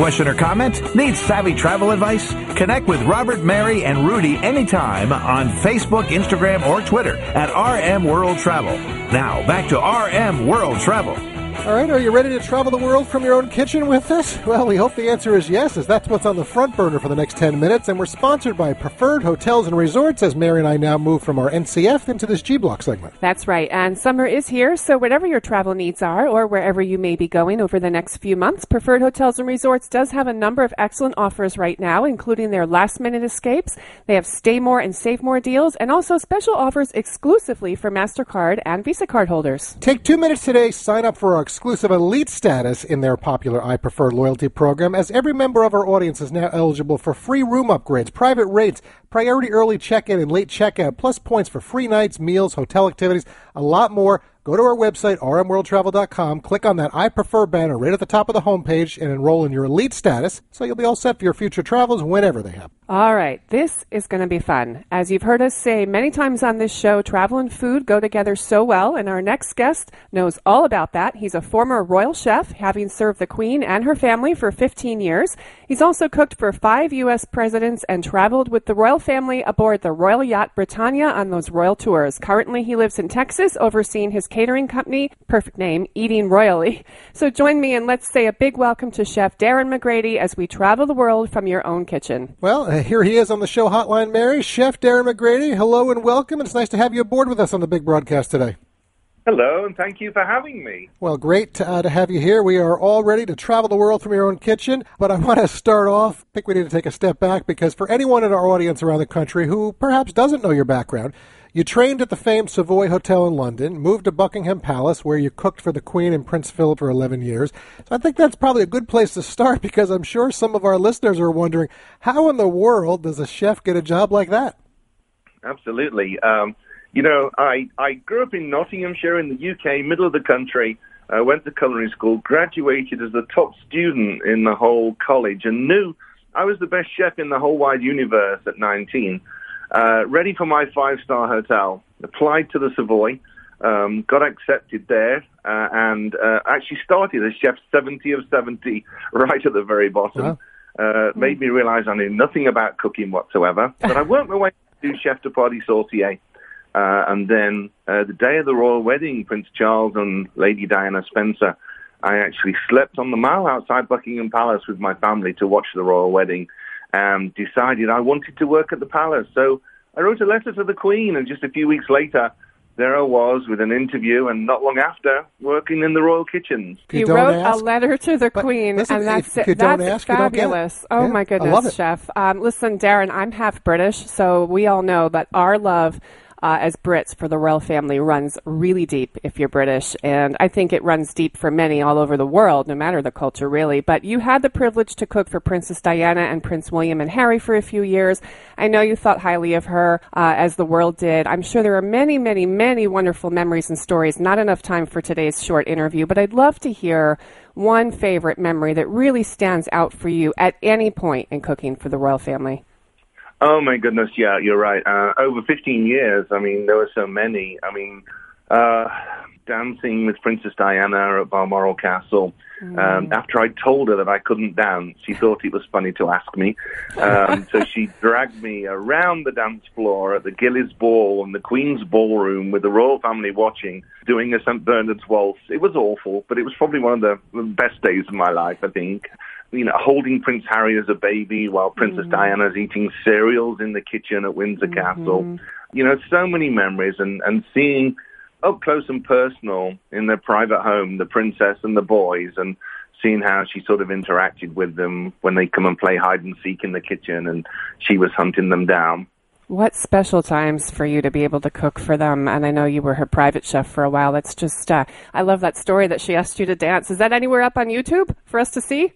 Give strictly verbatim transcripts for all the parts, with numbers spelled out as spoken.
question or comment? Need savvy travel advice? Connect with Robert, Mary, and Rudy anytime on Facebook, Instagram, or Twitter at R M World Travel. Now, back to R M World Travel. All right, are you ready to travel the world from your own kitchen with us? Well, we hope the answer is yes, as that's what's on the front burner for the next ten minutes, and we're sponsored by Preferred Hotels and Resorts as Mary and I now move from our N C F into this G-Block segment. That's right, and summer is here, so whatever your travel needs are, or wherever you may be going over the next few months, Preferred Hotels and Resorts does have a number of excellent offers right now, including their last-minute escapes. They have Stay More and Save More deals, and also special offers exclusively for MasterCard and Visa card holders. Take two minutes today, sign up for our exclusive elite status in their popular I Prefer loyalty program, as every member of our audience is now eligible for free room upgrades, private rates, priority early check-in and late checkout, plus points for free nights, meals, hotel activities, a lot more. Go to our website, R M world travel dot com, click on that I Prefer banner right at the top of the homepage, and enroll in your elite status, so you'll be all set for your future travels whenever they happen. All right, this is going to be fun. As you've heard us say many times on this show, travel and food go together so well, and our next guest knows all about that. He's a former royal chef, having served the Queen and her family for fifteen years. He's also cooked for five U S presidents and traveled with the royal family aboard the Royal Yacht Britannia on those royal tours. Currently, he lives in Texas, overseeing his catering company, perfect name, Eating Royally. So join me and let's say a big welcome to Chef Darren McGrady as we travel the world from your own kitchen. Well, uh, here he is on the show hotline, Mary. Chef Darren McGrady, hello and welcome. It's nice to have you aboard with us on the big broadcast today. Hello, and thank you for having me. Well, great uh, to have you here. We are all ready to travel the world from your own kitchen, but I want to start off, I think we need to take a step back, because for anyone in our audience around the country who perhaps doesn't know your background, you trained at the famed Savoy Hotel in London, moved to Buckingham Palace, where you cooked for the Queen and Prince Philip for eleven years. So I think that's probably a good place to start, because I'm sure some of our listeners are wondering, how in the world does a chef get a job like that? Absolutely. Um, you know, I, I grew up in Nottinghamshire in the U K, middle of the country, uh, went to culinary school, graduated as the top student in the whole college, and knew I was the best chef in the whole wide universe at nineteen. Uh, ready for my five-star hotel, applied to the Savoy, um, got accepted there, uh, and uh, actually started as chef seventy of seventy right at the very bottom. Wow. Uh, made me realize I knew nothing about cooking whatsoever. But I worked my way to chef de partie sorcier. Uh, and then uh, the day of the royal wedding, Prince Charles and Lady Diana Spencer, I actually slept on the Mall outside Buckingham Palace with my family to watch the royal wedding. And decided I wanted to work at the palace. So I wrote a letter to the Queen, and just a few weeks later, there I was with an interview, and not long after, working in the royal kitchens. You, you wrote ask, a letter to the Queen, listen, and that's it. That's ask, fabulous. Oh, yeah, my goodness, Chef. Um, listen, Darren, I'm half British, so we all know that our love Uh, as Brits for the royal family runs really deep if you're British, and I think it runs deep for many all over the world, no matter the culture really. But you had the privilege to cook for Princess Diana and Prince William and Harry for a few years. I know you thought highly of her, uh, as the world did. I'm sure there are many, many, many wonderful memories and stories. Not enough time for today's short interview, but I'd love to hear one favorite memory that really stands out for you at any point in cooking for the royal family. Oh, my goodness, yeah, you're right. Uh, over fifteen years, I mean, there were so many. I mean, uh, dancing with Princess Diana at Balmoral Castle. Mm. Um, after I told her that I couldn't dance, she thought it was funny to ask me. Um, so she dragged me around the dance floor at the Gillies Ball and the Queen's Ballroom with the royal family watching, doing a Saint Bernard's Waltz. It was awful, but it was probably one of the best days of my life, I think. You know, holding Prince Harry as a baby while Princess mm-hmm. Diana's eating cereals in the kitchen at Windsor mm-hmm. Castle. You know, so many memories, and, and seeing up close and personal in their private home, the princess and the boys, and seeing how she sort of interacted with them when they come and play hide and seek in the kitchen, and she was hunting them down. What special times for you to be able to cook for them. And I know you were her private chef for a while. That's just, uh, I love that story that she asked you to dance. Is that anywhere up on YouTube for us to see?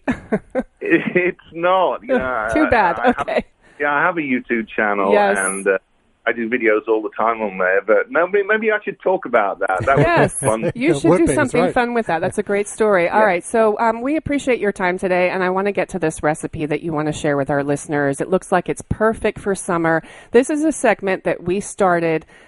It's not. Yeah, Too bad. I, I okay. Have, yeah, I have a YouTube channel, yes. and uh, I do videos all the time on there, but maybe, maybe I should talk about that. That yes. was fun. You should do something right. fun with that. That's a great story. All yeah. right, so um, we appreciate your time today, and I want to get to this recipe that you want to share with our listeners. It looks like it's perfect for summer. This is a segment that we started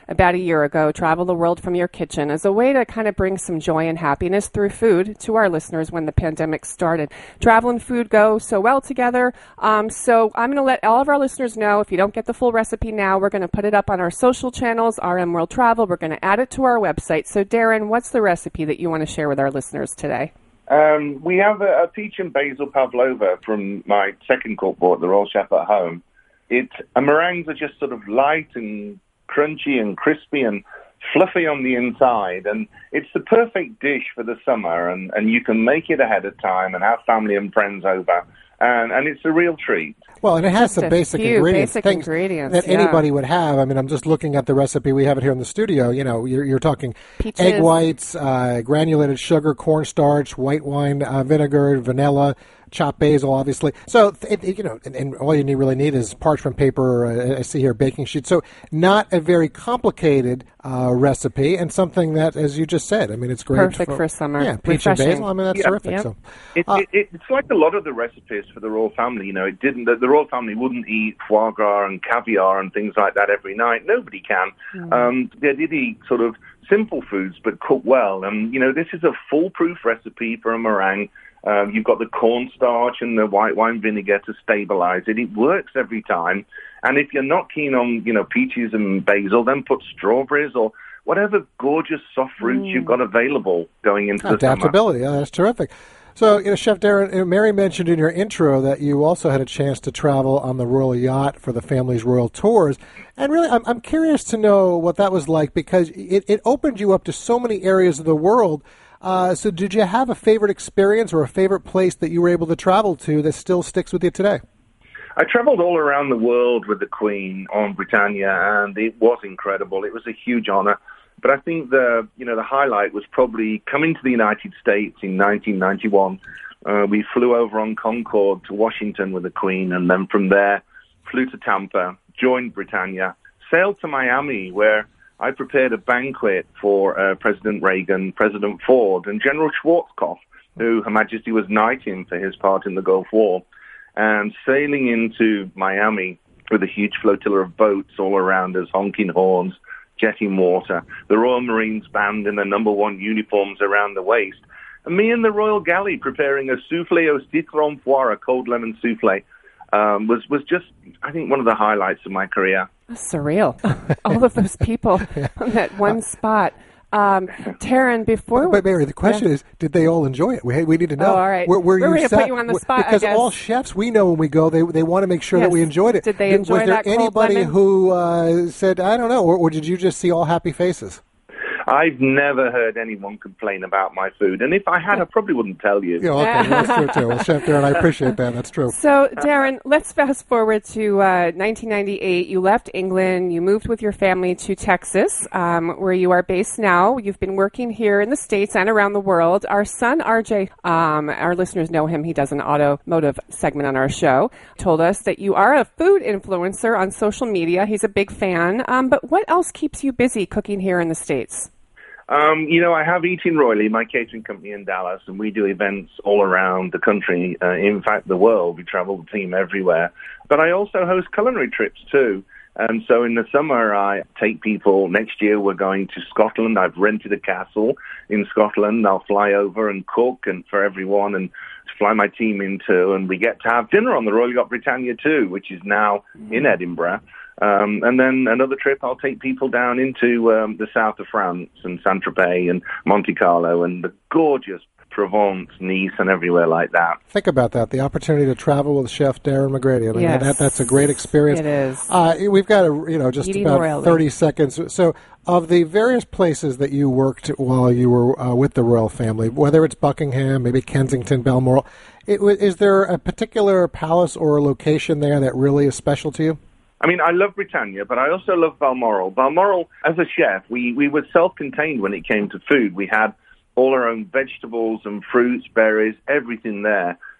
about a year ago, Travel the World from Your Kitchen, as a way to kind of bring some joy and happiness through food to our listeners when the pandemic started. Travel and food go so well together. Um, so I'm going to let all of our listeners know, if you don't get the full recipe now, we're going to put it up on our social channels, R M World Travel. We're going to add it to our website. So Darren, what's the recipe that you want to share with our listeners today? Um, we have a, a peach and basil pavlova from my second cookbook, The Royal Chef at Home. It, uh, meringues are just sort of light and crunchy and crispy and fluffy on the inside, and it's the perfect dish for the summer, and, and you can make it ahead of time and have family and friends over, and, and it's a real treat. Well, and it has Just some basic few ingredients, basic things ingredients, that yeah. anybody would have. I mean, I'm just looking at the recipe. We have it here in the studio. You know, you're, you're talking Peaches. egg whites, uh, granulated sugar, cornstarch, white wine uh, vinegar, vanilla, chopped basil, obviously. So, it, it, you know, and, and all you need, really need is parchment paper, uh, I see here, baking sheet. So not a very complicated uh, recipe, and something that, as you just said, I mean, it's great. Perfect for, for summer. Yeah, peach and basil, I mean, that's yeah. terrific. Yep. So, It, uh, it, it, it's like a lot of the recipes for the royal family. You know, it didn't. The, the royal family wouldn't eat foie gras and caviar and things like that every night. Nobody can. Mm. Um, they did eat sort of simple foods, but cooked well. And you know, this is a foolproof recipe for a meringue. Um, you've got the cornstarch and the white wine vinegar to stabilize it. It works every time. And if you're not keen on, you know, peaches and basil, then put strawberries or whatever gorgeous soft fruits mm. you've got available going into the summer. Adaptability, yeah, that's terrific. So, you know, Chef Darren, Mary mentioned in your intro that you also had a chance to travel on the Royal Yacht for the family's Royal Tours. And really, I'm, I'm curious to know what that was like, because it, it opened you up to so many areas of the world. Uh, so did you have a favorite experience or a favorite place that you were able to travel to that still sticks with you today? I traveled all around the world with the Queen on Britannia, and it was incredible. It was a huge honor. But I think the you know the highlight was probably coming to the United States in nineteen ninety-one. Uh, we flew over on Concorde to Washington with the Queen, and then from there flew to Tampa, joined Britannia, sailed to Miami, where I prepared a banquet for uh, President Reagan, President Ford, and General Schwarzkopf, who Her Majesty was knighting for his part in the Gulf War, and sailing into Miami with a huge flotilla of boats all around us, honking horns, jetting water, the Royal Marines band in their number one uniforms around the waist, and me in the Royal Galley preparing a soufflé au citron foire, a cold lemon soufflé, um, was, was just, I think, one of the highlights of my career. That's surreal. All of those people yeah. on that one spot. Um, Taryn, before... But, but Mary, the question yeah. is, did they all enjoy it? We we need to know. Oh, all right. Were, were We're you going to put you on the spot, Because I guess. all chefs, we know when we go, they they want to make sure yes. that we enjoyed it. Did they enjoy Was there that cold anybody lemon? who uh, said, I don't know, or, or did you just see all happy faces? I've never heard anyone complain about my food, and if I had, I probably wouldn't tell you. Yeah, okay, that's true too. Well, Chef Darren, I appreciate that. That's true. So, Darren, let's fast forward to uh, nineteen ninety-eight. You left England. You moved with your family to Texas, um, where you are based now. You've been working here in the States and around the world. Our son, R J, um, our listeners know him. He does an automotive segment on our show. Told us that you are a food influencer on social media. He's a big fan. Um, but what else keeps you busy cooking here in the States? Um, you know, I have Eating Royally, my catering company in Dallas, and we do events all around the country, uh, in fact, the world. We travel the team everywhere. But I also host culinary trips, too. And so in the summer, I take people. Next year, we're going to Scotland. I've rented a castle in Scotland. I'll fly over and cook and for everyone and fly my team into. And we get to have dinner on the Royal Yacht Britannia, too, which is now mm. in Edinburgh. Um, and then another trip, I'll take people down into um, the south of France and Saint-Tropez and Monte Carlo and the gorgeous Provence, Nice, and everywhere like that. Think about that, the opportunity to travel with Chef Darren McGrady. I mean, yes. that, that's a great experience. It is. Uh, we've got, a, you know, just Eating about royally. thirty seconds. So of the various places that you worked while you were uh, with the royal family, whether it's Buckingham, maybe Kensington, Balmoral, it, is there a particular palace or location there that really is special to you? I mean, I love Britannia, but I also love Balmoral. Balmoral, as a chef, we, we were self-contained when it came to food. We had all our own vegetables and fruits, berries, everything there.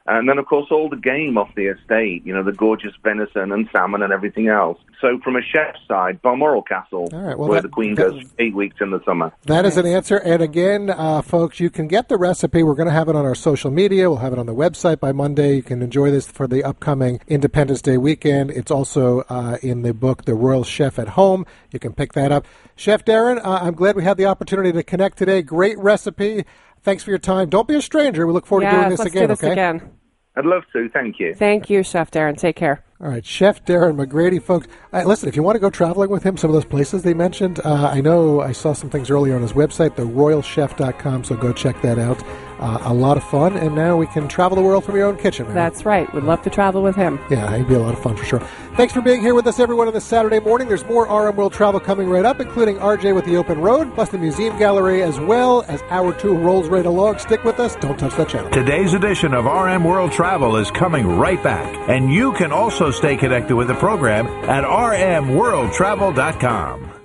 And then, of course, all the game off the estate, you know, the gorgeous venison and salmon and everything else. So from a chef's side, Balmoral Castle, right, well, where that, the Queen that, goes eight weeks in the summer. That is an answer. And again, uh, folks, you can get the recipe. We're going to have it on our social media. We'll have it on the website by Monday. You can enjoy this for the upcoming Independence Day weekend. It's also uh, in the book, The Royal Chef at Home. You can pick that up. Chef Darren, uh, I'm glad we had the opportunity to connect today. Great recipe. Thanks for your time. Don't be a stranger. We look forward yes, to doing this let's again. Do this okay? again. I'd love to. Thank you. Thank you, Chef Darren. Take care. All right, Chef Darren McGrady, folks. Uh, listen, if you want to go traveling with him, some of those places they mentioned, uh, I know I saw some things earlier on his website, the royal chef dot com, so go check that out. Uh, a lot of fun, and now we can travel the world from your own kitchen. Right? That's right. We'd love to travel with him. Yeah, it'd be a lot of fun for sure. Thanks for being here with us, everyone, on this Saturday morning. There's more R M World Travel coming right up, including R J with the Open Road, plus the Museum Gallery, as well as Hour two rolls right along. Stick with us. Don't touch that channel. Today's edition of R M World Travel is coming right back, and you can also stay connected with the program at r m world travel dot com.